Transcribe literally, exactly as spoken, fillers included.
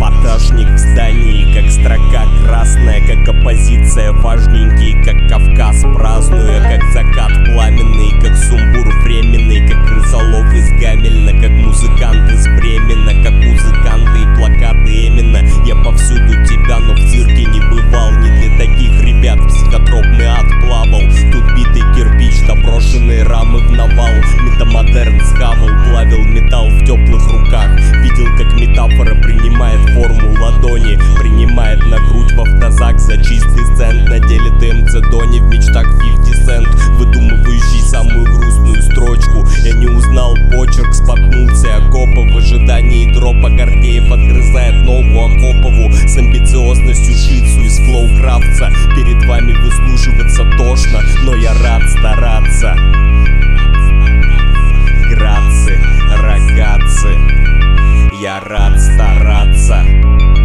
Эпатажник в здании, как строка красная, как оппозиция важненький, как Кавказ празднуя, как закат пламенный, как сумбур временный, как крысолов из Гамельна, как музыкант из Бремена, как музыканты и плакаты Эмина. Я повсюду тебя, но в цирке не бывал. Не для таких ребят психотропный ад плавал. Тут битый кирпич, доброшенные рамы в навал. Метамодерн схавал, плавил металл в теплых руках. Видел, как метафора принимает форму ладони, принимает на грудь в автозак за чистый цент. На деле ДМЦ Дони, в мечтах фифти цент, выдумывающий самую грустную строчку. Я не узнал почерк, споткнулся окопа в ожидании дропа. Гордеев отгрызает ногу Акопову с амбициозностью шицу из флоу Кравца. Перед вами выслушиваться тошно, но я рад стараться. Грацы, рогатцы, я рад стараться.